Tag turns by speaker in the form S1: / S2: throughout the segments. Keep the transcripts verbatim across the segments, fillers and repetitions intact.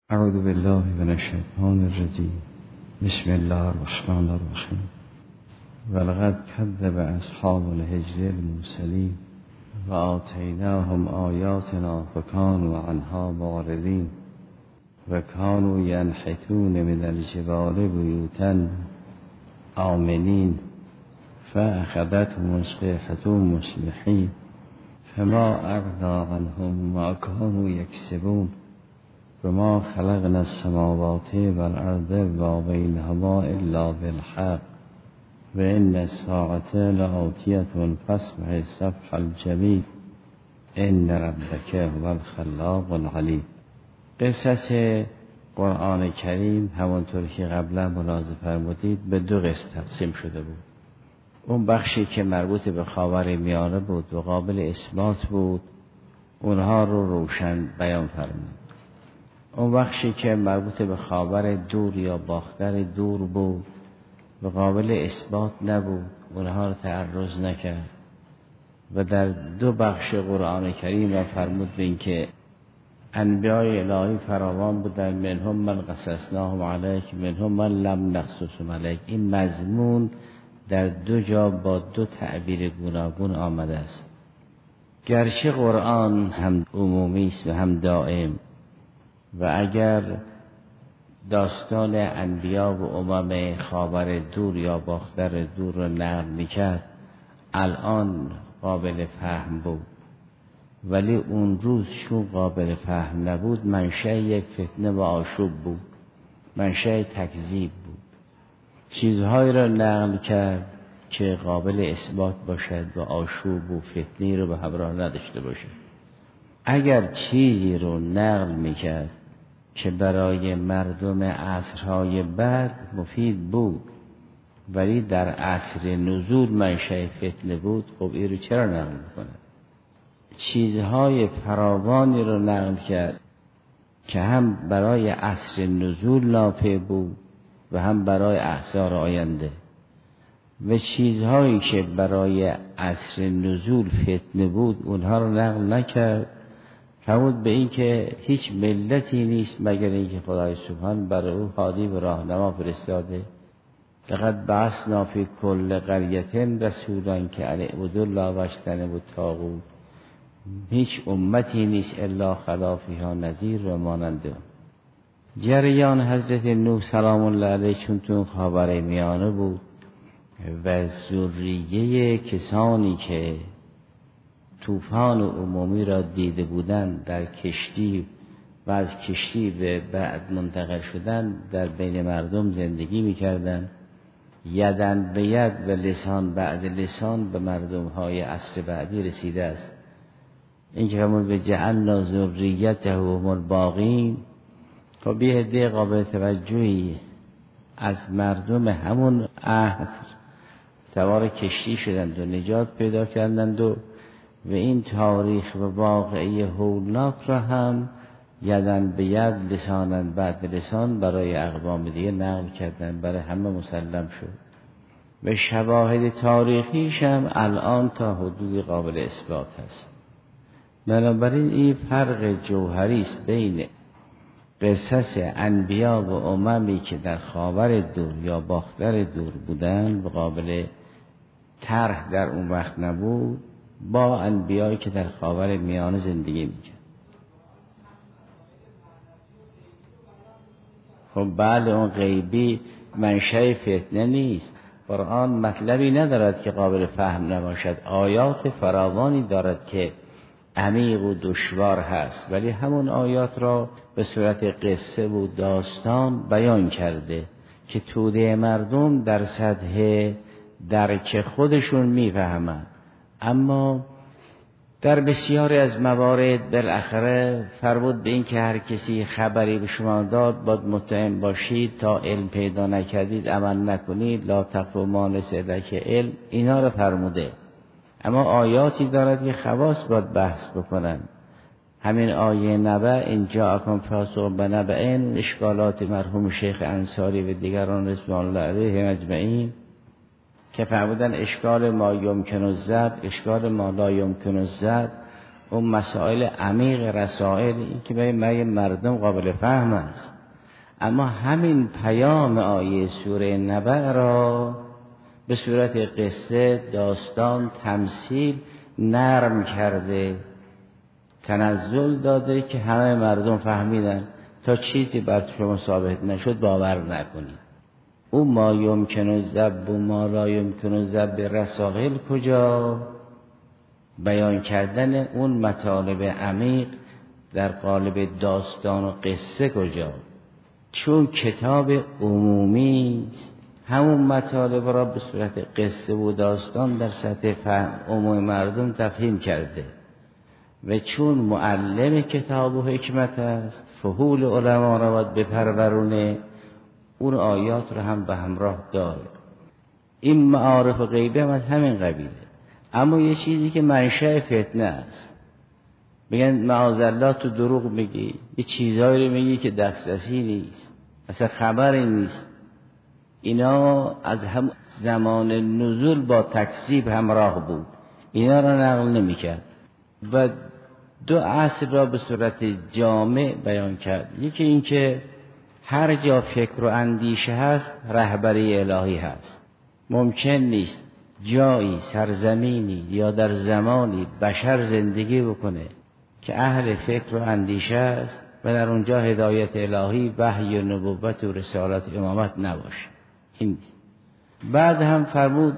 S1: اعوذ بالله من الشیطان الرجیم. بسم الله الرحمن الرحیم. ولقد کذب اصحاب الحجر المرسلین و آتیناهم آیاتنا فکانوا عنها معرضین و کانوا ینحتون من الجبال بیوتا آمنین فأخذتهم الصیحة مصبحین فما اغنی عنهم ما كانوا یکسبون وما خلقنا السماوات والارض و بینهما الا بالحق و ان الساعة لآتیة فاصفح الصفح الجمیل ان ربک هو الخلاق العلیم. قصص قرآن کریم همونطور که قبلا ملاحظه فرمودید به دو قسم تقسیم شده بود. اون بخشی که مربوط به خاور میانه بود و قابل اثبات بود اونها رو روشن بیان فرمود. اون بخشی که مربوط به خاور دور یا باختر دور بود و قابل اثبات نبود اونها رو تعرض نکرد و در دو بخش قرآن کریم فرمود به این که انبیای الهی فراوان بودن، منهم من قصصناهم علیک منهم من لم نقصصهم علیک. این مضمون در دو جا با دو تعبیر گوناگون آمده است. گرچه قرآن هم عمومی است و هم دائم و اگر داستان انبیا و امم خاور دور یا باختر دور رو نقل میکرد الان قابل فهم بود، ولی اون روز چون قابل فهم نبود منشأ یک فتنه و آشوب بود، منشأ تکذیب بود. چیزهایی را نقل کرد که قابل اثبات باشد و آشوب و فتنی رو به همراه نداشته باشد. اگر چیزی رو نقل میکرد که برای مردم عصرهای بعد مفید بود ولی در عصر نزول منشأ فتنه بود، خب این رو چرا نقل میکنه؟ چیزهای فراوانی رو نقل کرد که هم برای عصر نزول نافع بود و هم برای اعصار آینده، و چیزهایی که برای عصر نزول فتنه بود اونها رو نقل نکرد. فرمود به این که هیچ ملتی نیست مگر اینکه خدای سبحان برای او هادی و راهنما فرستاده. لقد بعثنا فی کل قریة رسولا که ان اعبدوا الله واجتنبوا الطاغوت. هیچ امتی نیست الا خلا فیها نذیر و ماننده. جریان حضرت نوح سلام الله علیه چون تو خاور میانه بود و ذریه کسانی که طوفان عمومی را دیده بودند در کشتی و از کشتی به بعد منتقل شدن در بین مردم زندگی میکردند. یدن به ید و لسان بعد لسان به مردم های عصر بعدی رسیده است. این که همون به جعلنا ذریته هم الباقین. خب یه عده قابل توجهی از مردم همون عصر سوار کشتی شدند و نجات پیدا کردند و و این تاریخ و واقعی هولناک را هم یدن به ید لسانن بعد لسان برای اقوام دیگه نقل کردن، برای همه مسلم شد و شواهد تاریخیش هم الان تا حدود قابل اثبات هست. بنابراین این فرق جوهری است بین قصص انبیا و اممی که در خاور دور یا باختر دور بودن و قابل طرح در اون وقت نبود با انبیایی که در خاور میانه زندگی میکرد. خب بله اون غیبی منشأ فتنه نیست. قرآن مطلبی ندارد که قابل فهم نباشد. آیات فراوانی دارد که عمیق و دشوار هست ولی همون آیات را به صورت قصه و داستان بیان کرده که توده مردم در سطح درک خودشون میفهمند. اما در بسیاری از موارد بالاخره فرمود به این که هر کسی خبری به شما داد باید مطمئن باشید، تا علم پیدا نکردید عمل نکنید، لا تقف ما لیس لک علم، اینا رو فرموده. اما آیاتی دارد که خواص باید بحث بکنن. همین آیه نبأ ان جاءکم فاسق بنبأ، اشکالات مرحوم شیخ انصاری و دیگران رضوان الله علیهم اجمعین که فرمودن اشکال ما یمکن الضبط، اشکال ما لا یمکن الضبط. اون مسائل عمیق رسائلی که برای مردم قابل فهم است. اما همین پیام آیه سوره نبأ را به صورت قصه، داستان، تمثیل نرم کرده، تنزل داده که همه مردم فهمیدن. تا چیزی بر شما ثابت نشد باور نکنید. او ما یمکن ذب و ما لا یمکن ذب رسائل کجا؟ بیان کردن اون مطالب عمیق در قالب داستان و قصه کجا؟ چون کتاب عمومی همون مطالب را به صورت قصه و داستان در سطح فهم عموم مردم تفهیم کرده و چون معلم کتاب و حکمت است، فحول علما را باید بپرورونه، اون آیات رو هم به همراه داره. این معارف غیبی هم از همین قبیله. اما یه چیزی که منشأ فتنه است، میگن معاذالله تو دروغ میگی، یه چیزایی رو میگی که دسترسی نیست، اصلا خبری نیست. اینا از هم زمان نزول با تکذیب همراه بود، اینا را نقل نمیکرد و دو اصل را به صورت جامع بیان کرد. یکی این که هر جا فکر و اندیشه هست رهبری الهی هست. ممکن نیست جایی، سرزمینی یا در زمانی بشر زندگی بکنه که اهل فکر و اندیشه است و در اونجا هدایت الهی، وحی و نبوت و رسالت امامت نباشه. این بعد هم فرمود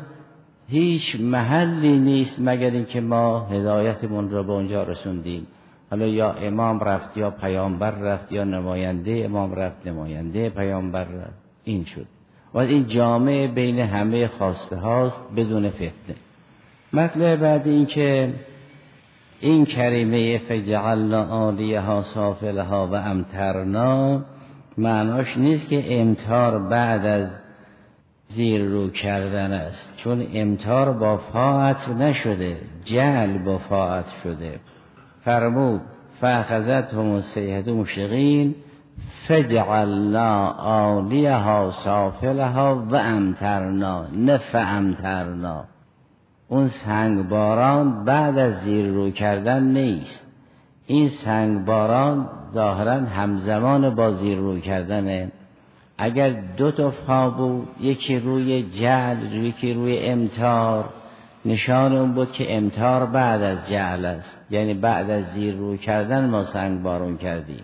S1: هیچ محلی نیست مگر اینکه ما هدایتمون را به اونجا رسوندیم. حالا یا امام رفت یا پیامبر رفت یا نماینده امام رفت نماینده پیامبر رفت، این شد. و این جامع بین همه خواسته هاست بدون فتنه. مطلب بعد این که این کریمه فجعلنا عالیها سافلها و امطرنا معناش نیست که امطار بعد از زیر رو کردن است، چون امطار با فاعت نشده، جعل با فاعت شده. فرمود فاخذتهم الصیحة مشرقین فجعلنا عالیها سافلها و امطرنا، نه فامطرنا. اون سنگ باران بعد از زیر رو کردن نیست، این سنگ باران ظاهرا همزمان با زیر رو کردنه. اگر دو تا فا بود، یکی روی جعل یکی روی امطار، نشان اون بود که امطار بعد از جعل است، یعنی بعد از زیر رو کردن ما سنگ بارون کردیم.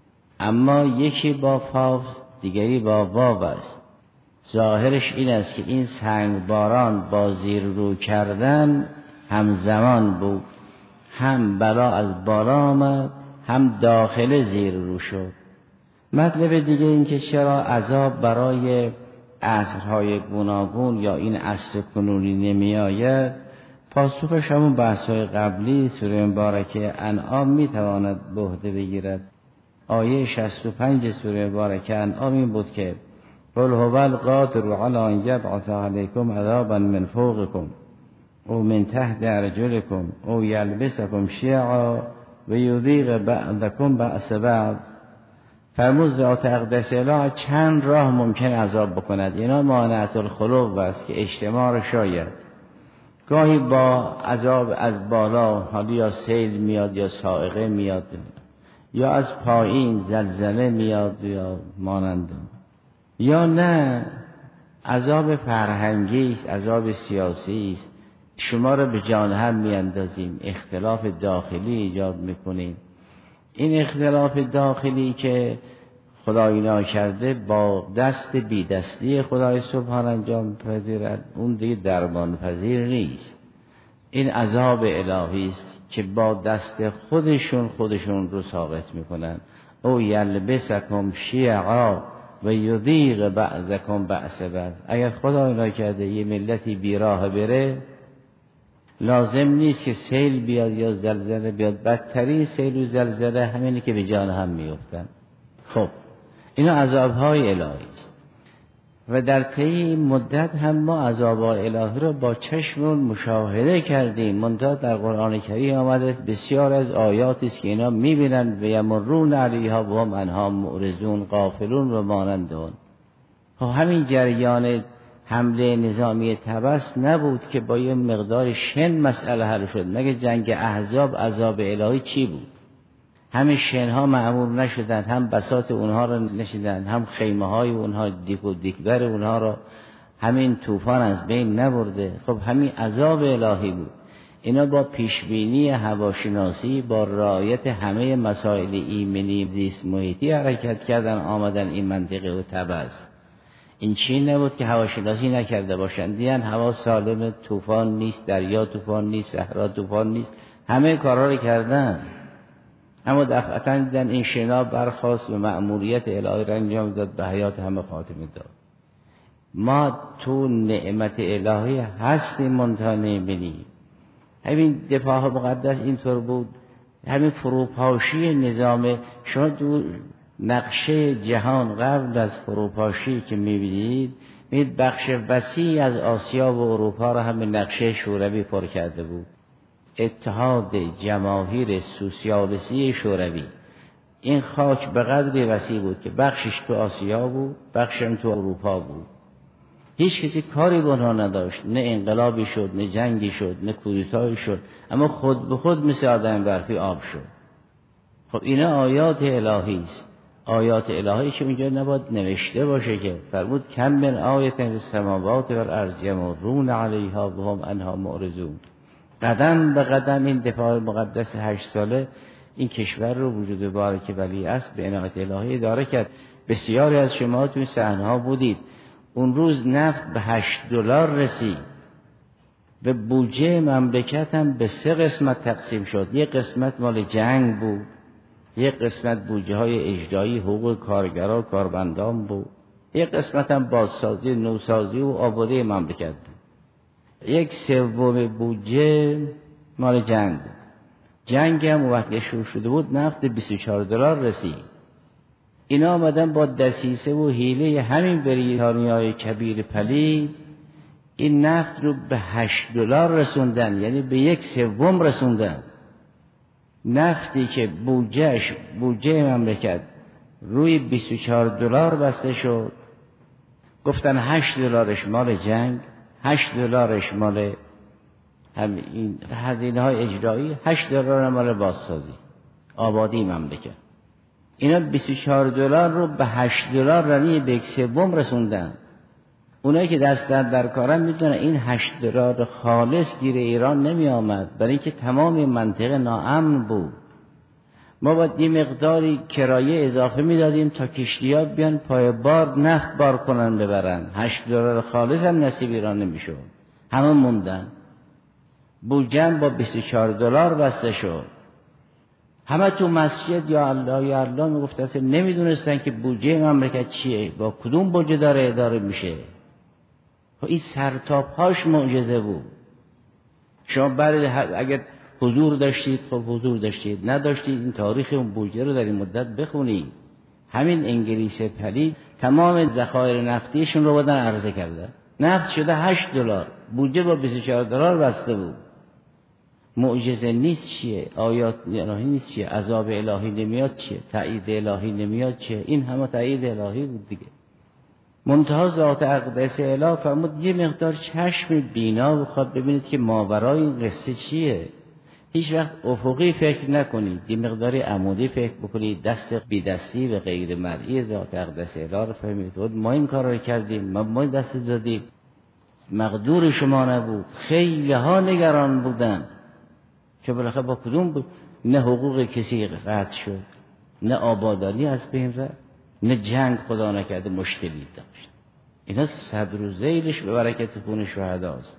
S1: اما یکی با فا دیگری با واو است. ظاهرش این است که این سنگ باران با زیر رو کردن همزمان بود، هم بلا از بالا آمد هم داخل زیر رو شد. مطلب دیگه این که چرا عذاب برای عصرهای گوناگون یا این عصر کنونی نمی آید، پاسخش همون بحث‌های قبلی سوره مبارکه انعام می تواند به عهده بگیرد. آیه شصت و پنج سوره مبارکه انعام این بود که قل هو القادر علی ان یبعث علیکم عذابا من فوقکم او من تحت ارجلکم او یلبسکم شیعا و یذیق بعضکم بأس بعض. فرمود ذات اقدس اله چند راه ممکن عذاب بکند. اینا مانعت الخلق است که اجتماع را شاید گاهی با عذاب از بالا، حالی یا سیل میاد یا صاعقه میاد یا از پایین زلزله میاد یا مانند، یا نه عذاب فرهنگی است، عذاب سیاسی است، شما را به جان هم میاندازیم، اختلاف داخلی ایجاد میکنیم. این اختلاف داخلی که خدای ناکرده با دست بی دستی خدای سبحان انجام پذیرد، اون دیگه درمان پذیر نیست. این عذاب الهی است که با دست خودشون خودشون رو ساقط میکنن. او یلبسکم شیعا و یذیق بعضکم بأس بعض. اگر خدای ناکرده یه ملتی بیراه بره، لازم نیست که سیل بیاد یا زلزله بیاد، بدترین سیل و زلزله همینی که به جان هم میافتن. خب اینا عذاب‌های الهی است و در طی این مدت هم ما عذاب‌های الهی را با چشمون مشاهده کردیم. منتها در قرآن کریم آمده بسیار از آیاتی است که اینا می‌بینن و یمرون علیها و هم عنها معرضون غافلون و مانند اون. خب همین جریان
S2: حمله نظامی طبس نبود که با یه مقدار شن مسئله حل شد. مگه جنگ احزاب عذاب الهی چی بود؟ همین شنها معمور نشدن، هم بساط اونها رو نشیدن، هم خیمه های اونها دیک و دیکبر اونها رو همین طوفان از بین نبرده. خب همین عذاب الهی بود. اینا با پیشبینی هواشناسی، با رعایت همه مسائل ایمنی زیست محیطی حرکت کردن، آمدن این منطقه و طبس. این چی نبود که هواشناسی نکرده باشن. دیدن هوا سالم، طوفان نیست، دریا طوفان نیست، صحرا طوفان نیست، همه کارا رو کردن. اما دفعتا دیدن این شنا برخاست و مأموریت الهی را انجام داد، به حیات همه خاتمه داد. ما تو نعمت الهی هستیم، منتها نمی‌بینیم. همین دفاع مقدس اینطور بود. همین فروپاشی نظام، شما دو نقشه جهان قبل از فروپاشی که می‌بینید، می‌بینید بخش وسیع از آسیا و اروپا را همین نقشه شوروی پر کرده بود. اتحاد جماهیر سوسیالیستی شوروی. این خاک به قدری وسیع بود که بخشش تو آسیا بود، بخشش تو اروپا بود. هیچ کسی کاری به اونها نداشت، نه انقلابی شد، نه جنگی شد، نه کودتایی شد، اما خود به خود مثل آدم برفی آب شد. خب اینا آیات الهی است. آیات الهی که اینجا نباید نوشته باشه که فرمود کم من آیت فی السماوات و الارض یمرون علیها و هم عنها معرضون. قدم به قدم این دفاع مقدس هشت ساله این کشور رو وجود بارک ولی است به عنایت الهی اداره کرد. بسیاری از شما تو این صحنه‌ها بودید. اون روز نفت به هشت دلار رسید. به بودجه مملکت هم به سه قسمت تقسیم شد. یک قسمت مال جنگ بود، یک قسمت بودجه های اجرایی حقوق کارگران و کارمندان بود، یک قسمت هم بازسازی، نوسازی و آبادی مملکت بود. یک سوم بودجه مال جنگ بود. جنگ هم وقتی شروع شده بود نفت بیست و چهار دلار رسید. اینا آمدن با دسیسه و حیله همین بریتانیای کبیر پلید این نفت رو به هشت دلار رسوندن، یعنی به یک سوم رسوندن. نفتی که بودجهش بودجه مملکت روی بیست و چهار دلار بسته شد، گفتن هشت دلارش مال جنگ، هشت دلارش مال هم این هزینه های اجرایی، هشت دلار مال بازسازی آبادی مملکت. اینا بیست و چهار دلار رو به هشت دلار رنی به یک سوم رسوندن. اونایی که دست در در کارن میدونن این هشت دلار خالص گیر ایران نمی آمد، برای اینکه تمام منطقه ناامن بود. ما باید یه مقداری کرایه اضافه میدادیم تا کشتی‌ها بیان پای بار نفت بار کنن ببرن. هشت دلار خالص هم نصیب ایران نمیشد، همه موندن. بودجه با بیست و چهار دلار بسته شد. همه تو مسجد یا الله یا الله میگفتن، نمیدونستن که بودجه مملکت چیه، با کدوم بودجه داره اداره میشه. این سرتاپ‌هاش معجزه بود. شما برای اگر حضور داشتید خب حضور داشتید، نداشتید این تاریخ اون بودجه رو در این مدت بخونید. همین انگلیس پلید تمام ذخایر نفتیشون رو بدن عرضه کردن. نفت شده هشت دلار، بودجه با بیست و چهار دلار بسته بود. معجزه نیست چیه؟ آیات الهی نیست چیه؟ عذاب الهی نمیاد چیه؟ تایید الهی نمیاد چیه؟ این همه تایید الهی بود دیگه. منتها ذات اقدس اله فرمود یه مقدار چشم بینا بخواد ببینید که ماورای این قصه چیه. هیچ وقت افقی فکر نکنید، یه مقداری عمودی فکر بکنید، دست بی دستی و غیر مرئی ذات اقدس اله رو فهمید. ما این کار رو کردیم، ما, ما دست دادیم، مقدور شما نبود. خیلی ها نگران بودن که بالاخره با کدوم بود، نه حقوق کسی قطع شد، نه آبادانی از بین رفت، نه جنگ خدا نکرده مشکلی داشت. اینا صدر و ذیلش به برکت خون شهداست.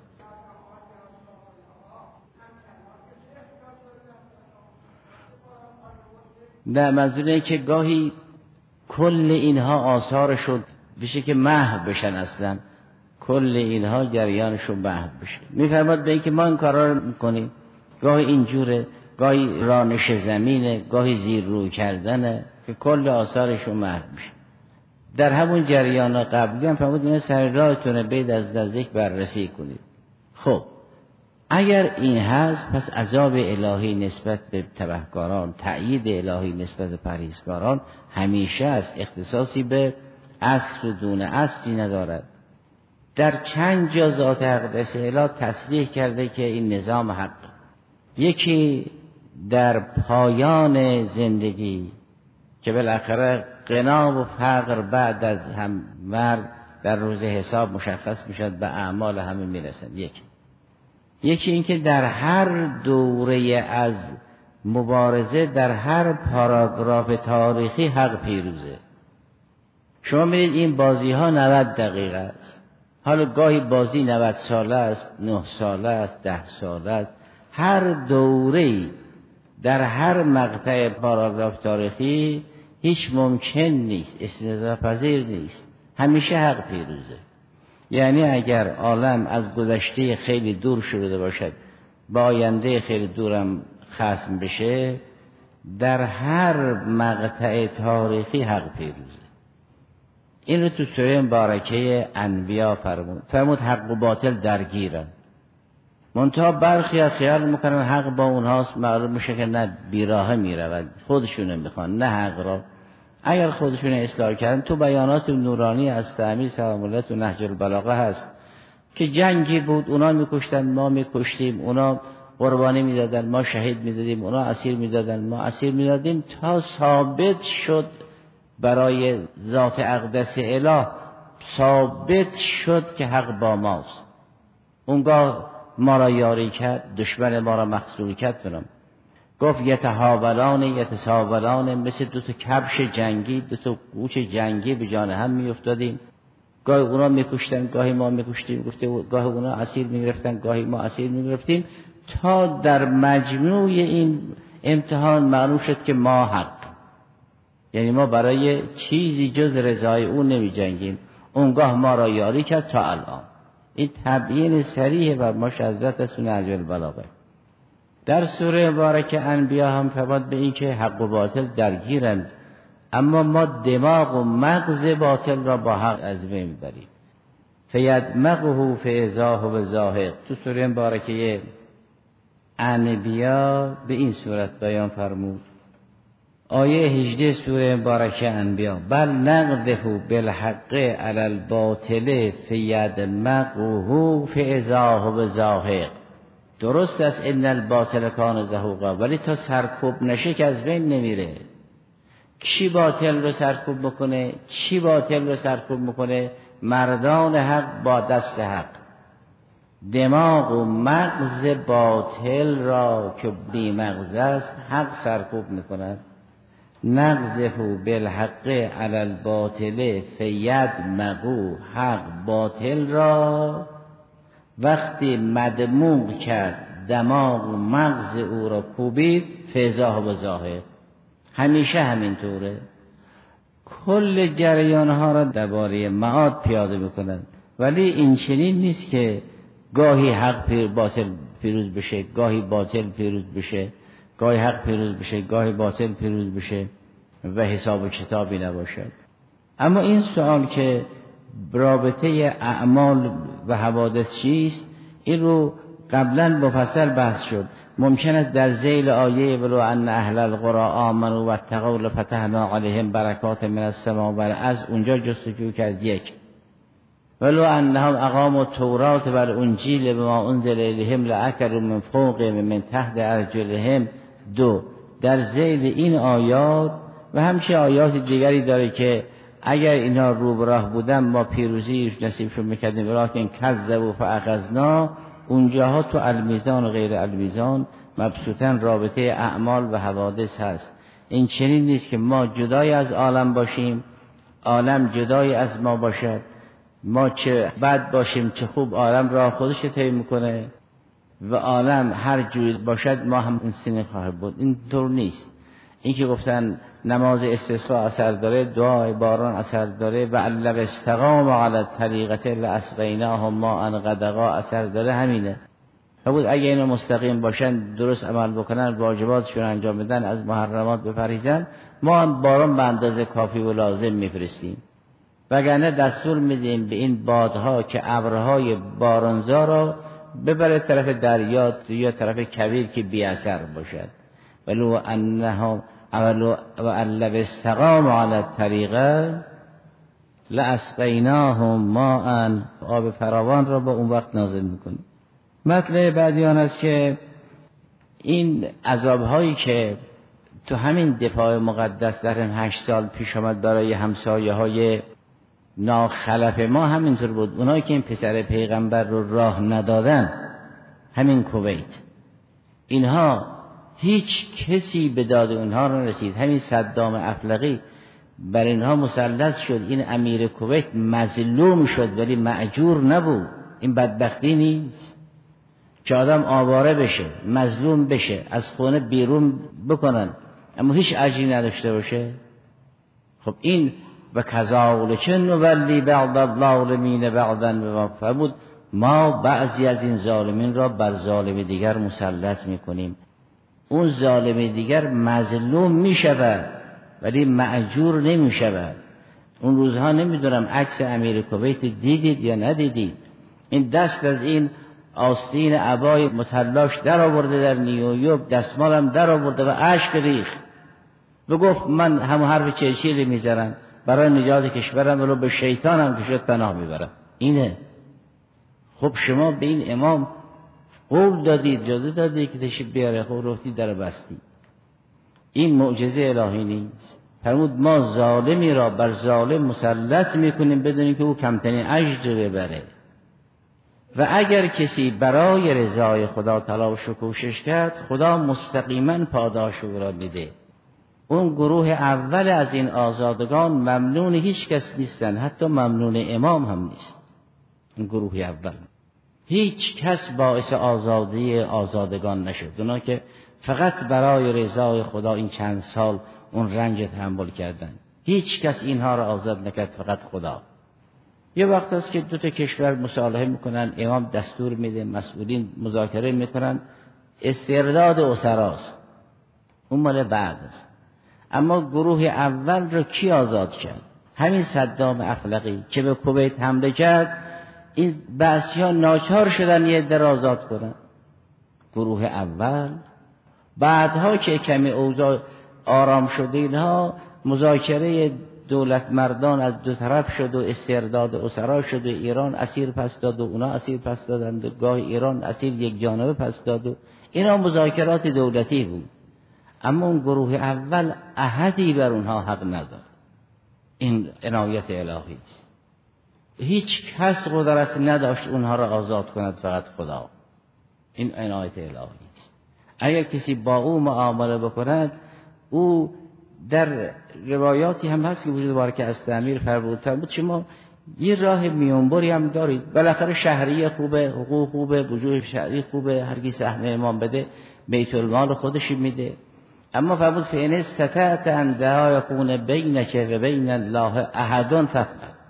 S2: نه منظور اینه که گاهی کل اینها آثار شد بشه که محو بشن، اصلا کل اینها جریانشون محو بشه. میفرماد به این که ما این کارا رو میکنیم، گاهی اینجوره، گاهی رانش زمینه، گاهی زیر روی کردنه که کل آثارشون محو میشه. در همون جریان قبلی هم فرمود اینا سر راهتونه، بید از نزدیک بررسی کنید. خب اگر این هست پس عذاب الهی نسبت به تبهکاران، تأیید الهی نسبت به همیشه است، اختصاصی به عصر و دون عصری ندارد. در چند جا ذات اقدس الهی تصریح کرده که این نظام حق. یکی در پایان زندگی که بالاخره غنا و فقر بعد از هم مرگ در روز حساب مشخص میشد، به اعمال همه میرسند. یک یکی اینکه در هر دوره از مبارزه، در هر پاراگراف تاریخی حق پیروزه. شما می‌بینید این بازی ها نود دقیقه است، حالا گاهی بازی نود ساله است، نه ساله است، ده ساله است. هر دوره‌ای در هر مقطع پاراگراف تاریخی هیچ ممکن نیست، استثناپذیر نیست، همیشه حق پیروزه. یعنی اگر عالم از گذشته خیلی دور شده باشد با آینده خیلی دورم ختم بشه، در هر مقطع تاریخی حق پیروزه. این رو تو سوره مبارکه انبیا فرمود. فرمود حق و باطل درگیرن، منتها برخی خیال میکنن حق با اونهاست، معلوم میشه که نه، بیراهه میرود، خودشونه میخوان، نه حق را. اگر خودشون اصلاح کردن، تو بیانات نورانی از تعمیر سلام الله تو نهج البلاغه هست که جنگی بود، اونا میکشتن ما میکشتیم، اونا قربانی میدادن ما شهید میدادیم، اونا اسیر میدادن ما اسیر میدادیم، تا ثابت شد برای ذات اقدس اله، ثابت شد که حق با ماست. اونگاه ما را یاری کرد، دشمن ما را مخذول کرد. فلان گفت یتحاولان یتساولان، مثل دو تا کبش جنگی، دو تا گوش جنگی به جان هم میافتادیم. گاهی اونا میکشتن، گاهی ما میکشتیم، گفته گاهی اونا اسیر میگرفتن، گاهی ما اسیر میگرفتیم، تا در مجموع این امتحان معلوم شد که ما حق، یعنی ما برای چیزی جز رضای او نمی جنگیم. اونگاه ما را یاری کرد تا الان. این تبیین صریح و مشذت از نهج البلاغه. در سوره مبارکه انبیا هم فرمود به این که حق و باطل درگیرند، اما ما دماغ و مغز باطل را با حق از بین میبریم. فیدمغه فاذا هو زاهق. تو سوره مبارکه انبیا به این صورت بیان فرمود. آیه هجده سوره مبارکه انبیا، بل نقذف بالحق علی الباطل فیدمغه فاذا هو زاهق. درست است ان الباطل کان زهوقا، ولی تا سرکوب نشه که از بین نمیره. کی باطل رو سرکوب میکنه؟ چی باطل رو سرکوب میکنه؟ مردان حق با دست حق. دماغ و مغز باطل را که بی مغز است حق سرکوب میکند. نقذفو بالحق علی الباطل فیدمغه، حق باطل را وقتی مدموغ کرد، دماغ و مغز او را کوبید، فاذا هو زاهق. همیشه همینطوره. کل جریان ها را درباره معاد پیاده میکنند، ولی این چنین نیست که گاهی حق پیر باطل پیروز بشه، گاهی باطل پیروز بشه، گاهی حق پیروز بشه، گاهی باطل پیروز بشه و حساب و کتابی نباشد. اما این سوال که رابطه اعمال و حوادث چیست، این رو قبلا مفصل بحث شد. ممکن است در ذیل آیه ولو ان اهل القرى آمنوا واتقوا لفتحنا علیهم برکات من السماء والارض، اونجا جستجو کرد. یک، ولو انهم اقاموا التوراة والانجیل بما انزل الیهم لاکلوا من فوقهم من تحت ارجلهم. دو، در ذیل این آیات و همچنین آیات دیگری داره که اگر اینا رو به راه بودن ما پیروزی نصیبشون میکردیم، ولکن کذبوا فاخذنا. اونجاها تو المیزان و غیر المیزان مبسوطن رابطه اعمال و حوادث هست. این چنین نیست که ما جدای از عالم باشیم، عالم جدای از ما باشد، ما چه بد باشیم چه خوب، عالم راه خودش طی میکنه و عالم هر جوری باشد ما هم انسانی خواهد بود. این طور نیست. این که گفتن نماز استسقا اثر داره، دعای باران اثر داره، و لو استقاموا علی الطریقة لاسقیناهم ماء غدقا اثر داره، همینه. بود اگه اینو مستقیم باشن، درست عمل بکنن، واجباتشون انجام بدن، از محرمات بپرهیزن، ما هم باران به اندازه کافی و لازم میفرستیم. وگرنه دستور میدیم به این بادها که ابرهای بارانزا را ببره طرف دریا یا طرف کویر که بی اثر باشد. ولو انهم اولو و لو استقاموا علی الطریقه لاسقیناهم ماء، آب فراوان را با اون وقت نازل میکنیم. مطلب بعدی آن است که این عذاب‌هایی که تو همین دفاع مقدس در این هشت سال پیش آمد برای همسایه‌های ناخلف ما همینطور بود. اونایی که این پسر پیغمبر رو راه ندادن، همین کویت، اینها هیچ کسی به داد اونها نرسید. همین صدام افلقی بر اینها مسلط شد. این امیر کویت مظلوم شد ولی مأجور نبود. این بدبختی نیست که آدم آواره بشه، مظلوم بشه، از خونه بیرون بکنن اما هیچ اجری نداشته باشه. خب این و کذالک نولی بعض الظالمین بعضا بما فرمود، ما بعضی از این ظالمین را بر ظالم دیگر مسلط میکنیم. اون ظالم دیگر مظلوم میشود ولی مأجور نمیشود. اون روزها نمیدونم عکس امیر کویت دیدید یا ندیدید، این دست از این آستین عبای متلاش در آورده در نیویورک، دستمالم در آورده و اشک ریخت و گفت من همون حرف چرچیل میزنم برای نجات کشورم ولو به شیطانم که شد پناه میبرم. اینه. خب شما به این امام قول دادید، اجازه دادید که تشریف بیاره، خب رفتی در بستی. این معجزه الهی نیست. فرمود ما ظالمی را بر ظالم مسلط میکنیم بدونیم که او کمترین اجر ببره. و اگر کسی برای رضای خدا تلاش و کوشش کرد، خدا مستقیما پاداش او را میده. اون گروه اول از این آزادگان ممنون هیچ کس نیستن، حتی ممنون امام هم نیست. این گروه اول هیچ کس باعث آزادی آزادگان نشد. اونا که فقط برای رضای خدا این چند سال اون رنج تحمل کردن. هیچ کس اینها را آزاد نکرد، فقط خدا. یه وقت است که دو تا کشور مصالحه میکنن، امام دستور میده، مسئولین مذاکره میکنن، استرداد اسراست، اون مال بعد است. اما گروه اول رو کی آزاد کرد؟ همین صدام افلقی که به کویت حمله کرد. این بعثی‌ها ناچار شدن یه عده آزاد کنن. گروه اول. بعدها که کمی اوضاع آرام شد، اینها مذاکره دولت مردان از دو طرف شد و استرداد اسرا شد و ایران اسیر پس داد و اونا اسیر پس دادند و گاه ایران اسیر یک جانبه پس داد و اینا مذاکرات دولتی بود. اما اون گروه اول احدی بر اونها حق نداره. این عنایت الهی است. هیچ کس قدرت نداشت اونها را آزاد کند، فقط خدا. این عنایت الهی است. اگر کسی با او معامله بکند، او در روایاتی هم هست که وجود داره که از تعمیر فرمود فرمود شما یه راه میانبری هم دارید، بالاخره شهریه خوبه، حقوق خوبه، وجود شهری خوبه، هر کی سهم امام بده بیت المال خودش میده. اما فرمود فإن استطعت أن لا يكون بينك و بين الله أحد فافعل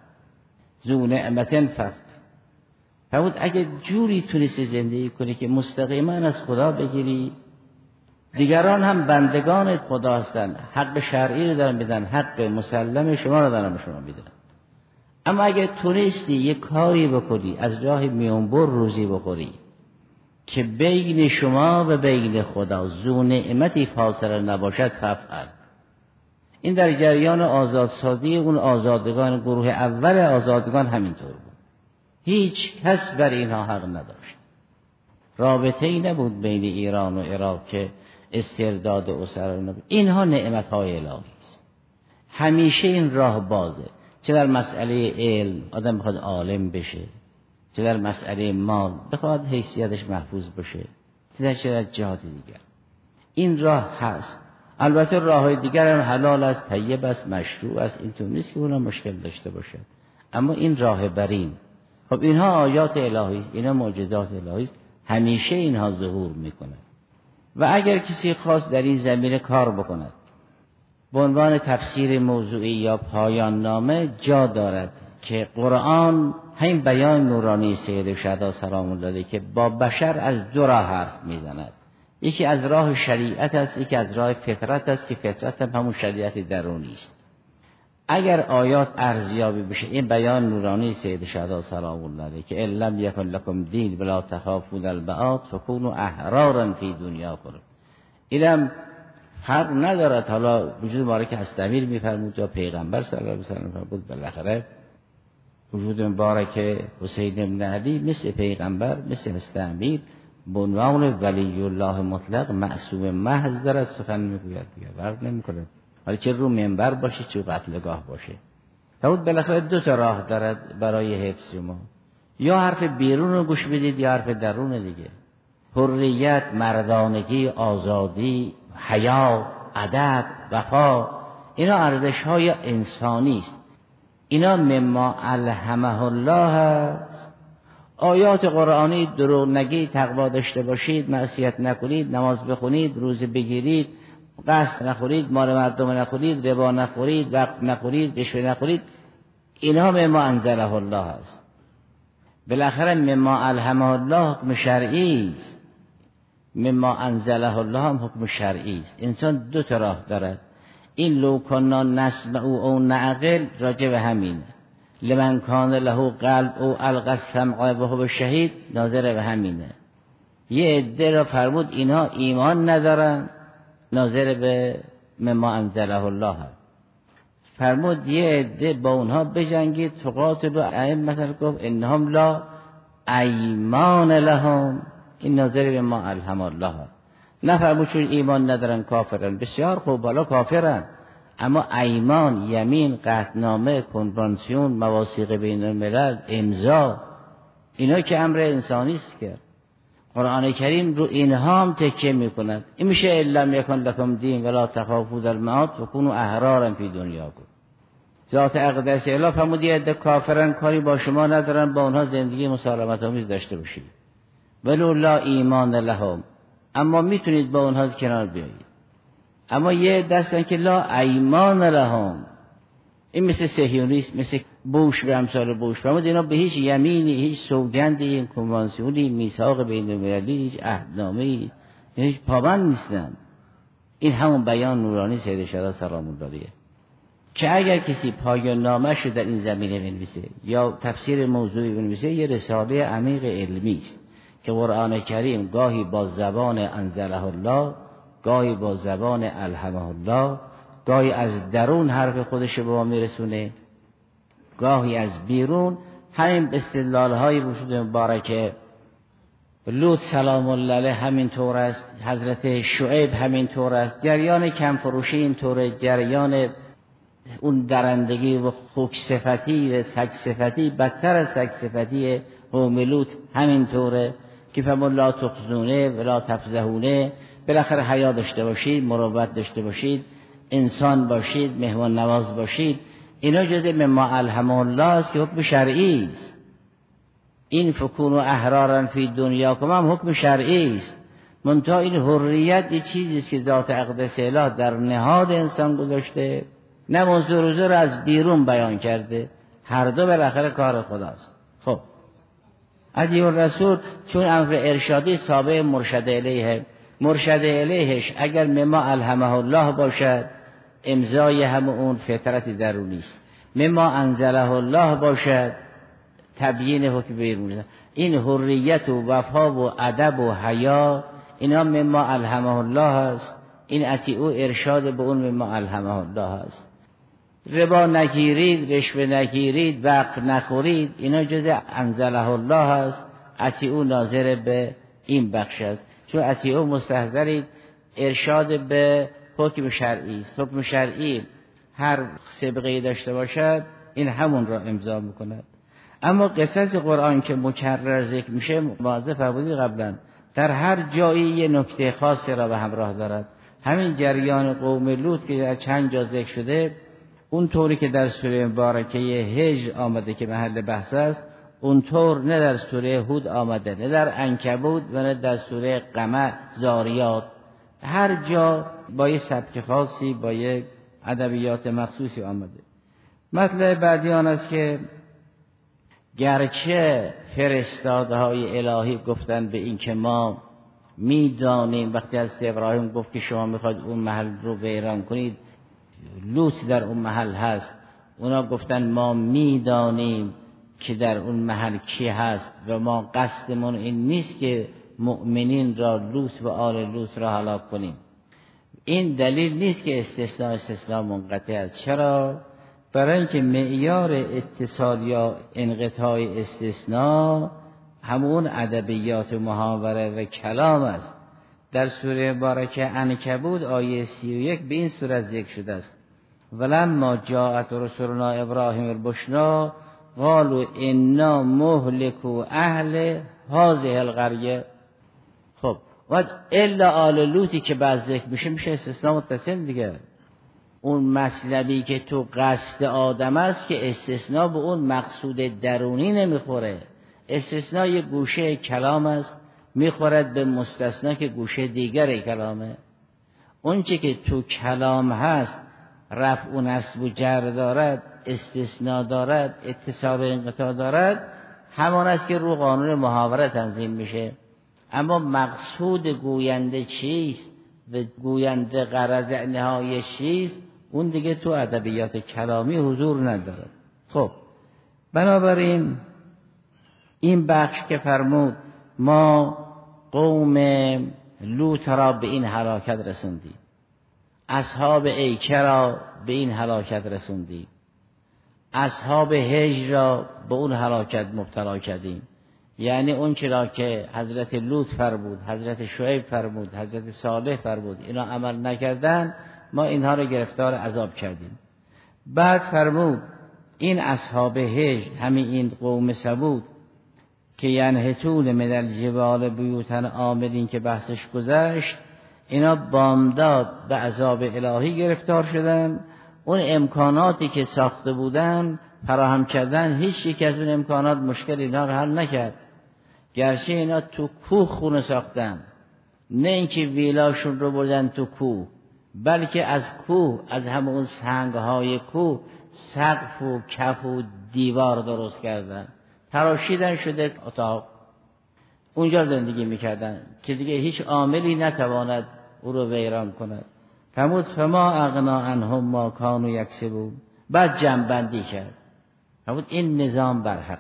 S2: ذو نعمة فافعل. فرمود اگه جوری تونستی زندگی کنی که مستقیما از خدا بگیری، دیگران هم بندگان خدا هستند، حق شرعی رو دارن میدن، حق مسلم شما رو دارن شما میدن. اما اگه تونستی یک کاری بکنی از راه میانبر روزی بخوری که بین شما و بین خدا ذو نعمتی فاصله نباشد فافعل. این در جریان آزادسازی اون آزادگان گروه اول آزادگان همینطور بود. هیچ کس بر اینها حق نداشت. رابطه ای نبود بین ایران و عراق که استرداد اسرا نبود. اینها نعمت‌های الهی است. همیشه این راه بازه. چه در مسئله علم آدم بخواد عالم بشه، چه در مسئله مال بخواد حیثیتش محفوظ بشه، چه در چه در جهات دیگر. این راه هست. البته راه‌های دیگر هم حلال است، طیب است، مشروع است، اینطور نیست که اونا مشکل داشته باشه. اما این راه برین. خب اینها آیات الهی است، اینها معجزات الهی است، همیشه اینها ظهور میکنه. و اگر کسی خواست در این زمینه کار بکند، به عنوان تفسیر موضوعی یا پایان نامه جا دارد که قرآن همین بیان نورانی سید شهدا سلام الله علیه که با بشر از دو راه حرف میزند. یکی از راه شریعت است، یکی از راه فطرت است که فطرت هم همون شریعت درونی است. اگر آیات ارزیابی بشه، این بیان نورانی سید شهدا سلام الله علیه که ان لم یکن لکم دین ولا تخافون البعاد فکونوا احرارا فی دنیاکم، اینم فرق ندارد حالا وجود مبارک هستمیر میفرمود یا پیغمبر صلی الله علیه و سلم فرمود. بالاخره وجود مبارک حسین بن علی مثل پیغمبر، مثل مستعمیر، به عنوان ولی الله مطلق معصوم محض دارد سخن میگوید دیگر فرق نمیکنه، حالا چه رو منبر باشه چه قتلگاه باشه. فرمود بالاخره دو تا راه دارد برای حفظ ما، یا حرف بیرون رو گوش بدید یا حرف درون دیگه. حریت، مردانگی، آزادی، حیا، ادب، وفا، اینا ارزش های انسانی است. اینا مما الهمه الله است. آیات قرآنی دروغ نگید، تقوا داشته باشید، معصیت نکنید، نماز بخونید، روزه بگیرید، قسط نخورید، مال مردم نخورید، ربا نخورید، وقت نخورید، رشوه نخورید، اینها مما انزله الله است. بالاخره مما الهمه الله حکم شرعی است، مما انزله الله هم حکم شرعی است. انسان دو تا راه دارد. این لو کنا نسمع او نعقل راجع به همین، لمن کان له قلب او القى السمع و هو شهید ناظر به همینه. یه عده را فرمود اینها ایمان ندارن، ناظر به مما انزله الله. فرمود یه عده با اونها بجنگید، تقاتلوا ائمة گفت انهم لا ایمان لهم، این ناظر به ما الهم الله. نفرمود چون ایمان ندارن کافرن، بسیار خوب، بالا کافرن، اما ایمان، یمین، قطعنامه، کنوانسیون، مواثیق بین الملل، امضا، اینا که امر انسانی است که قرآن کریم رو اینها هم تکیه میکند. این میشه الا یکن لکم دین ولا تخافوا المعاد فکونوا احرارا فی دنیاکم. ذات اقدس اله فرمود یه عده کافرن، کاری با شما ندارن، با اونها زندگی مسالمت آمیز داشته باشید. ولو لا ایمان لهم، اما میتونید با اونها کنار بیایید. اما یه دستن که لا ایمان لهم، این مثل صهیونیست، مثل بوش به امثال بوش فرمود اینا به هیچ یمینی، هیچ سوگندی، کنوانسیونی، میثاق بین المللی، هیچ عهدنامه‌ای هیچ پابند نیستن. این همون بیان نورانی سید شهدا سلام الله علیه که اگر کسی پایان نامه‌شو در این زمینه بنویسه یا تفسیر موضوعی بنویسه، یه رساله عمیق علمی است که قرآن کریم گاهی با زبان انزله الله، گاهی با زبان الهمه الله، گاهی از درون حرف خودش به ما میرسونه، گاهی از بیرون. همین استدلال‌های وجود مبارک لوط سلام الله علیه همین طور است، حضرت شعیب همین طور است، جریان کم فروشی این طوره، جریان اون درندگی و خوک صفتی و سگ صفتی بدتر از سگ صفتی قوم لوط همین طوره که فمن لا تخزونه ولا تفزهونه. بالاخره حیا داشته باشید، مروت داشته باشید، انسان باشید، مهمان نواز باشید. اینا جزء مما الهمه الله است که حکم شرعی است. این فکونوا احرارا فی دنیاکم هم حکم شرعی است. منتها این حریت یه چیزی است که ذات اقدس اله در نهاد انسان گذاشته، نه موضوع روزه رو از بیرون بیان کرده. هر دو بالاخره کار خداست. خب ادیو الرسول چون امر ارشادی تابع مرشد الیه، مرشد الیهش اگر مما الهمه الله باشد، امضای هم اون فطرت درونی است. مما انزله الله باشد، تبیین حکم بیرونی است. این حریت و وفا و ادب و حیا، اینا مما الهمه الله است. این اطیعوا ارشاد به اون مما الهمه الله است. ربا نگیرید، رشوه نگیرید، وقت نخورید، اینا جز انزله الله است. اطیعوا ناظر به این بخش است، چون اطیعوا مستحضرید ارشاد به حکم شرعی است. حکم شرعی هر سابقه‌ای داشته باشد این همون را امضا میکند. اما قصص قرآن که مکرر ذکر میشه، واضح فرمودید قبلا، در هر جایی یه نکته خاصی را به همراه دارد. همین جریان قوم لوط که در چند جا ذکر شده، اون طوری که در سوره مبارکه هجر آمده که محل بحث است، اون طور نه در سوره هود آمده، نه در عنکبوت و نه در سوره قمر، زاریات. هر جا با یه سبک خاصی، با یه ادبیات مخصوصی آمده. مطلب بعدی آن است که گرچه فرستاده های الهی گفتن به این که ما میدانیم، وقتی از ابراهیم گفت که شما میخواید اون محل رو ویران کنید، لوط در اون محل هست، اونا گفتن ما میدانیم که در اون محل کی هست و ما قصدمون این نیست که مؤمنین را، لوط و آل لوط را هلاک کنیم. این دلیل نیست که استثناء استثناء منقطع است. چرا؟ برای اینکه معیار اتصال یا انقطاع استثناء همون ادبیات محاوره و کلام است. در سوره مبارکه عنکبوت آیه سی و یک به این صورت ذکر شده است: ولما جاءت رسلنا ابراهیم البشری قالوا انا مهلكو اهل هذه القريه. خب و الا آل لوطی که بعد ذکر میشه میشه استثناء متصل دیگه. اون مطلبی که تو قصد آدم است که استثناء به اون مقصود درونی نمیخوره. استثناء یک گوشه کلام است، میخورد به مستثنا که گوشه دیگر کلامه. اون چه که تو کلام هست رفع و نصب و جر دارد، استثناء دارد، اتصال و انقطاع دارد، همان است که رو قانون محاوره تنظیم میشه. اما مقصود گوینده چیست و گوینده غرض نهاییش چیست، اون دیگه تو ادبیات کلامی حضور ندارد. خب بنابراین این بخش که فرمود ما قوم لوط را به این هلاکت رسوندیم، اصحاب ایکه را به این هلاکت رسوندیم، اصحاب هجر را به اون هلاکت مبتلا کردیم. یعنی اون چرا که حضرت لوط فرمود، حضرت شعیب فرمود، حضرت صالح فرمود، اینا عمل نکردن، ما اینها رو گرفتار عذاب کردیم. بعد فرمود این اصحاب هجر، همین این قوم ثمود که ینحتون من الجبال بیوتا آمنین که بحثش گذشت، اینا بامداد به عذاب الهی گرفتار شدن. اون امکاناتی که ساخته بودن فراهم کردن، هیچ یک از اون امکانات مشکل اینا رو حل نکرد. گرچه اینا تو کوه خونه ساختن، نه اینکه ویلاشون رو بردن تو کوه، بلکه از کوه، از همون سنگهای کوه سقف و کف و دیوار درست کردن، تراشیدن شده اتاق، اونجا زندگی میکردن که دیگه هیچ عاملی نتواند او رو ویران کند. فرمود فما اغنا عنهم ما کانوا یکسبون. بعد جمع‌بندی کرد، فرمود این نظام برحق،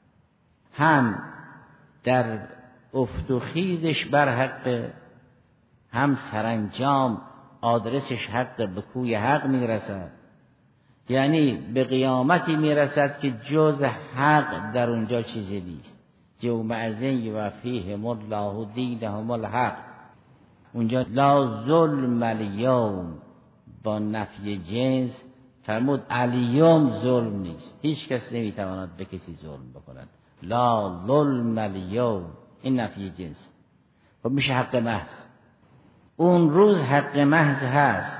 S2: هم در افت و خیزش برحق، هم سرانجام آدرسش حق، به کوی حق میرسد. یعنی به قیامتی میرسد که جز حق در اونجا چیزی نیست. یومئذ یوفیهم الله دینهم الحق. اونجا لا ظلم الیوم با نفی جنس فرمود الیوم ظلم نیست، هیچ کس نمیتواند به کسی ظلم بکند. لا ظلم الیوم، این نفی جنس. خب میشه حق محض. اون روز حق محض هست.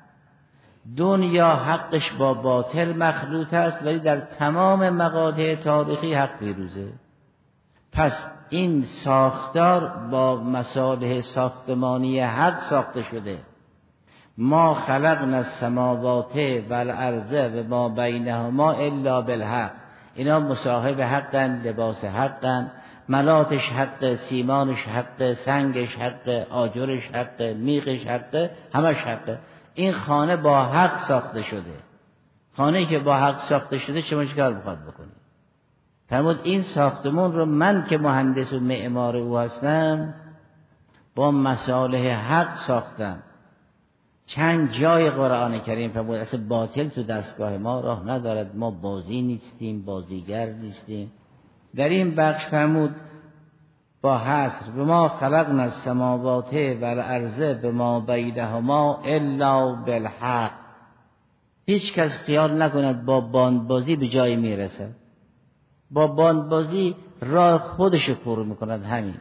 S2: دنیا حقش با باطل مخلوط است، ولی در تمام مقاطع تاریخی حق پیروزه. پس این ساختار با مصالح ساختمانی حق ساخته شده. ما خلقنا السماوات والارض و ما بینهما الا بالحق. اینا مصاحب حقن، لباس حقن، ملاتش حق، سیمانش حق، سنگش حق، آجرش حق، میغش حق، همش حق. این خانه با حق ساخته شده. خانه‌ای که با حق ساخته شده چه مشکل بخواد بکنی؟ فرمود این ساختمون رو من که مهندس و معمار او هستم با مصالح حق ساختم. چند جای قرآن کریم فرمود اصلا باطل تو دستگاه ما راه ندارد، ما بازی نیستیم، بازیگر نیستیم. در این بخش فرمود با حصر به ما خلقنا السماوات والارض به ما بینهما الا بالحق. هیچ کس خیال نکند با باندبازی به جایی میرسه. با باندبازی راه خودش رو پر میکند. همین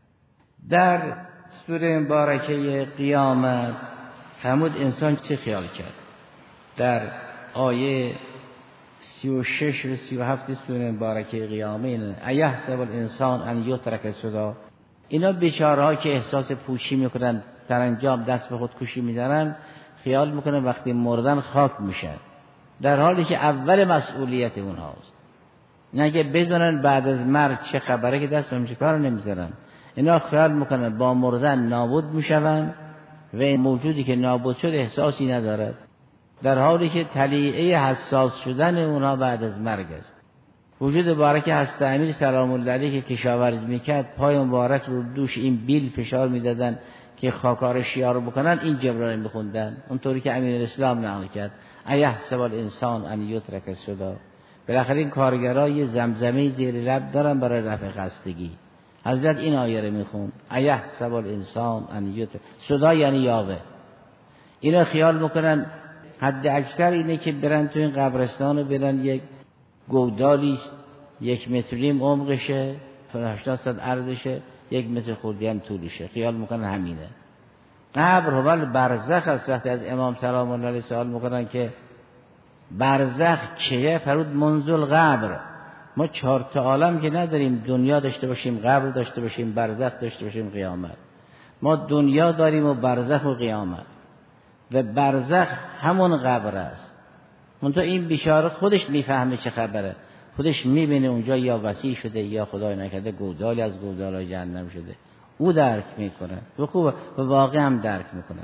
S2: در سوره مبارکه قیامت فرمود انسان چه خیال کرد. در آیه سی و شش و سی و هفت سوره مبارکه قیامت ایحسب الانسان ان یترک سدی. اینا بیچاره‌ها که احساس پوچی میکنن، سرانجام دست به خودکشی میزنن، خیال میکنن وقتی مردن خاک میشن، در حالی که اول مسئولیت اونهاست. نگه بدونن بعد از مرگ چه خبره که دست به همچه کار نمیذارن. اینا خیال میکنن با مردن نابود میشون و این موجودی که نابود شد احساسی ندارد، در حالی که طلیعه حساس شدن اونها بعد از مرگ است. وجود مبارک حضرت امیر سلام الله علیه که کشاورزی میکرد، پای مبارک رو دوش این بیل فشار میدادن که خاکار شیار رو بکنن، این جبران میخوندن، اونطوری که امیر اسلام نقل کرد. ایحسب الانسان ان یترک سدی. بالاخره این کارگرا یه زمزمه زیر لب دارن برای رفع خستگی. حضرت این آیه رو میخوند ایحسب الانسان ان یترک سدی، یعنی یاوه. اینا خیال میکنن حد اکثر اینه که برن تو این قبرستان و برن یک گودالی یک متر نیم عمقشه، هشتاد صد عرضشه، یک متر خوردی هم طولشه، خیال میکنن همینه. قبر اول برزخ است. وقتی از امام سلام الله علیه سوال میکنن که برزخ چیه، فرود منزل قبر. ما چهار تا عالم که نداریم، دنیا داشته باشیم، قبر داشته باشیم، برزخ داشته باشیم، قیامت. ما دنیا داریم و برزخ و قیامت، و برزخ همون قبر است. منتها این بیچاره خودش میفهمه چه خبره، خودش میبینه اونجا یا وسیع شده یا خدای نکرده گودالی از گودالای جهنم شده. او درک میکنه و خوبه و واقع هم درک میکنه.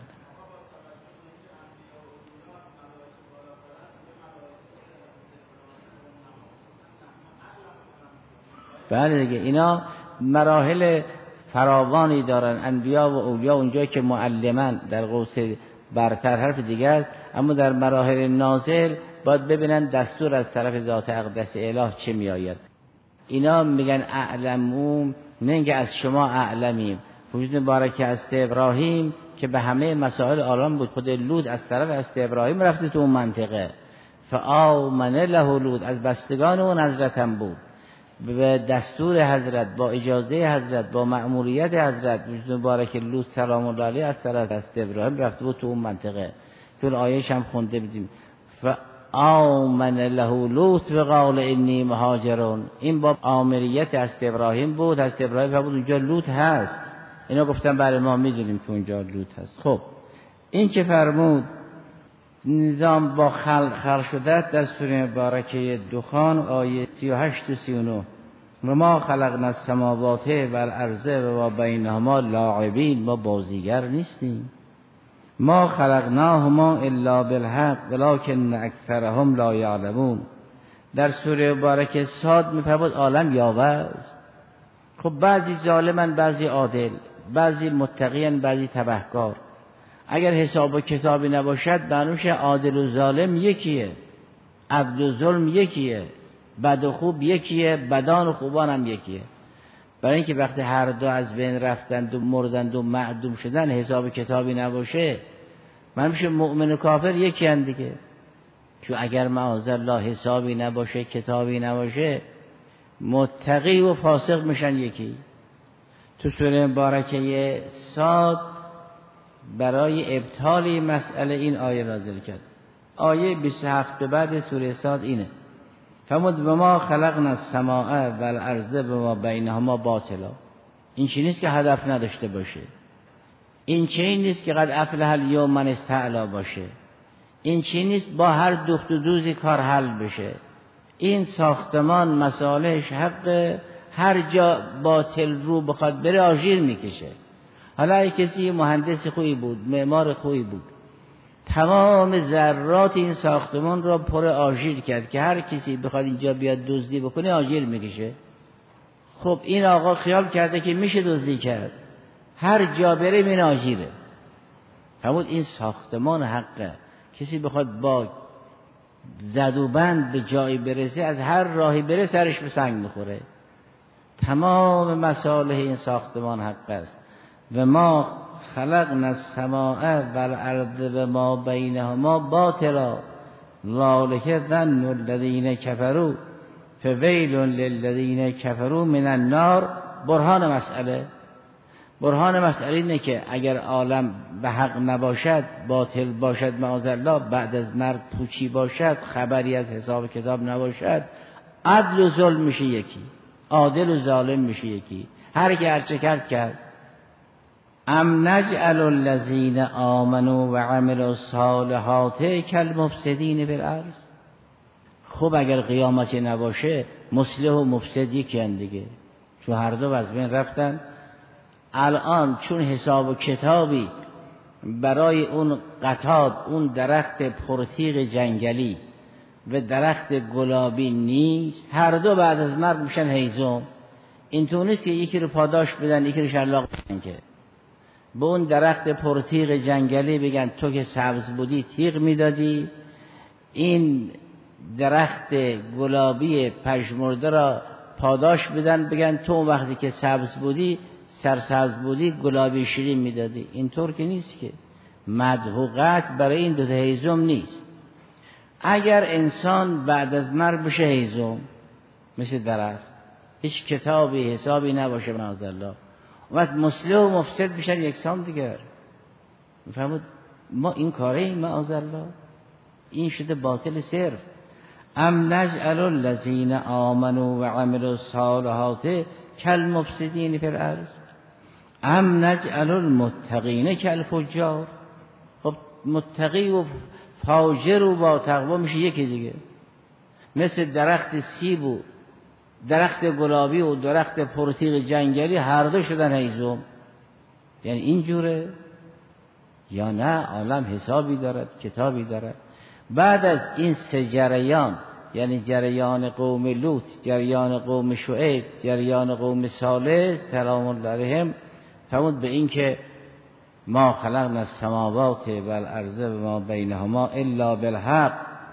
S2: بله دیگه، اینا مراحل فراوانی دارن. انبیا و اولیا اونجایی که معلمن در قوس برتر حرف دیگه است، اما در مراحل نازل باید ببینن دستور از طرف ذات اقدس اله چه میآید. اینا میگن اعلمون، نه از شما اعلمیم. وجود مبارک از ابراهیم که به همه مسائل عالم بود، خود لوط از طرف از ابراهیم رفته تو اون منطقه، فآمن له لوط، از بستگان اون حضرت هم بود، به دستور حضرت، با اجازه حضرت، با مأموریت حضرت. وجود مبارک لوط سلام الله علیه از طرف از ابراهیم رفته بود تو اون منطقه. تو آیه‌ش هم خونده بودیم فآمن له لوط وقال انی مهاجرون. این با آمریت از ابراهیم بود. از ابراهیم بود اونجا لوط هست. اینا گفتن برای ما میدونیم که اونجا لوط هست. خب این که فرمود نظام با خلق خلق شده در سوره مبارکه دخان آیه سی و هشت و سی و نه، و ما خلقنا السماوات والارض و ما بینهما لاعبین، ما بازیگر نیستیم. ما خلقناهما الا بالحق ولکن اکثرهم لا یعلمون. در سوره مبارکه صاد میفرماد عالم یاوه است. خب بعضی ظالمن، بعضی عادل، بعضی متقین، بعضی تبهکار. اگر حساب و کتابی نباشد معنوش عادل و ظالم یکیه، عدل و ظلم یکیه، بد و خوب یکیه، بدان و خوبان هم یکیه. برای اینکه وقتی هر دو از بین رفتند و مردند و معدوم شدن حساب و کتابی نباشه، معنوش مؤمن و کافر یکی هن دیگه. چون اگر معاذالله حسابی نباشه، کتابی نباشه، متقی و فاسق میشن یکی. تو سوره مبارکه صاد برای ابطال مسئله این آیه نازل کرد. آیه بیست و هفت بعد سوره صاد اینه، فرمود و ما خلقنا السماء والارض و ما بینهما باطلا. این چیزی نیست که هدف نداشته باشه، این چیزی نیست که قد افلح الیوم من استعلا باشه، این چیزی نیست با هر دخت و دوزی کار حل بشه. این ساختمان مسالش حق هر جا باطل رو بخواد بره آژیر میکشه. حالا کسی مهندس خوبی بود، معمار خوبی بود، تمام ذرات این ساختمان را پر آژیر کرد که هر کسی بخواد اینجا بیاد دزدی بکنه آژیر میکشه. خب این آقا خیال کرده که میشه دزدی کرد، هر جا بره این آژیره. فرمود این ساختمان حقه، کسی بخواد با زد و بند به جایی برسه، از هر راهی بره سرش به سنگ میخوره. تمام مصالح این ساختمان حق است. و ما خلقنا السماء والارض و ما بینهما باطلا ذلک ظن الذین کفروا فویل للذین کفروا من النار. برهان مسئله برهان مسئله اینه که اگر عالم به حق نباشد، باطل باشد، معاذالله بعد از مرگ پوچی باشد، خبری از حساب کتاب نباشد، عدل و ظلم میشه یکی، عادل و ظالم میشه یکی، هر کی هر چه کرد کرد. ام نجعل الذین آمنوا و عملوا الصالحات کالمفسدین فی الارض. خب اگر قیامتی نباشه مصلح و مفسد یکی هن دیگه، چون هر دو از بین رفتن. الان چون حساب و کتابی برای اون قطاد، اون درخت پرتیغ جنگلی و درخت گلابی نیست، هر دو بعد از مرگ میشن هیزم. این تو نیست که یکی رو پاداش بدن یکی رو شلاق بدن، که به اون درخت پرتیغ جنگلی بگن تو که سبز بودی تیغ میدادی، این درخت گلابی پژمرده را پاداش بدن، بگن تو وقتی که سبز بودی، سرسبز بودی، گلابی شیرین میدادی. اینطور که نیست که. مدح و قطع برای این دو تا هیزم نیست. اگر انسان بعد از مرگ بشه هیزم مثل درخت، هیچ کتابی حسابی نباشه معاذالله، وقت مسلم و مفسد بشن یکسان دیگر، میفهمید؟ ما این کاره ایم معاذالله، این شده باطل صرف. ام نجعل الذین آمنوا و عملوا الصالحات کالمفسدین فی الارض ام نجعل المتقین کالفجار. خب متقی و فاجر و با تقوا میشه یکی دیگه. مثل درخت سیب و درخت گلابی و درخت پرتیغ جنگلی هر دو شدن هیزم. یعنی اینجوره یا نه؟ عالم حسابی دارد، کتابی دارد. بعد از این سه جریان، یعنی جریان قوم لوط، جریان قوم شعیب، جریان قوم صالح سلام الله علیهم، فرمود به این که ما خلقنا السماوات و الارض و ما بینهما الا بالحق،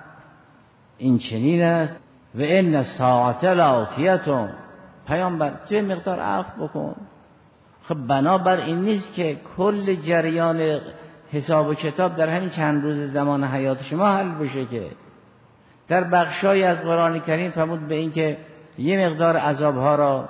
S2: این چنین است. و ان الساعه لآتیه. پیامبر توی مقدار عفو بکن. خب بنابر این نیست که کل جریان حساب و کتاب در همین چند روز زمان حیات شما حل بشه، که در بخشای از قرآن کریم فرمود به این که یه مقدار عذابها را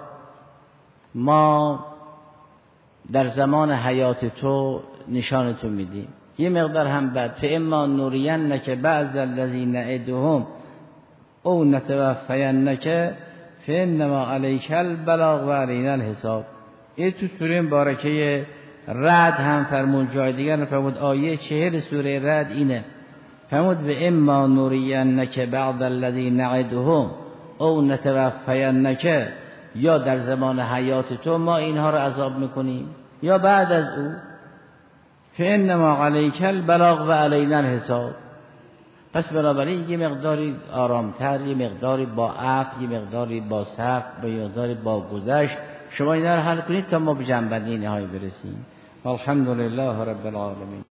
S2: ما در زمان حیات تو نشانتون میدیم، یه مقدار هم بعد فاما نرینک بعض الذی نعدهم او نتوفینک فانما علیک البلاغ و علینا الحساب. این تو سوره مبارکه رعد هم فرمود، جای دیگر فرمود، آیه چهل سوره رعد اینه، فرمود به اما نرینک بعض الذی نعدهم او نتوفینک، یا در زمان حیات تو ما اینها رو عذاب میکنیم یا بعد از او، فانما علیک البلاغ و علینا الحساب. پس بنابراین یه مقداری آرامتر، یه مقداری با عفو، یه مقداری با صبر، یه مقداری با گذشت شما اینا رو حل کنید تا ما به جنبندی نهایی برسیم. والحمدلله رب العالمین.